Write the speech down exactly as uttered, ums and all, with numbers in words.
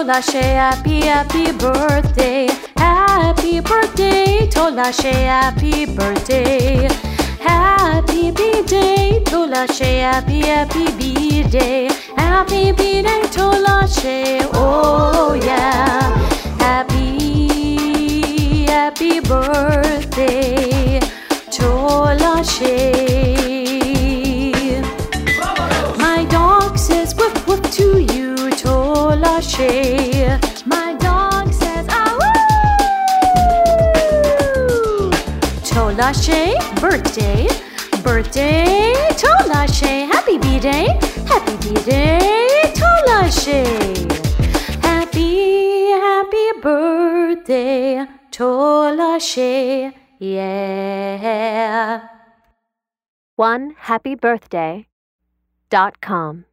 Tolashe, happy, happy birthday. Happy birthday, Tolashe, happy birthday. Happy B-Day, Tolashe, happy, happy B-Day. Happy B-Day, Tolashe, oh yeah. Happy, happy birthday, Tolashe. My dog says woof woof to you, Tolashe. My dog says ah woo. Tolashe, birthday, birthday, Tolashe. Happy B-Day, happy B-Day, Tolashe. Happy, happy birthday, Tolashe, yeah. one happy birthday dot com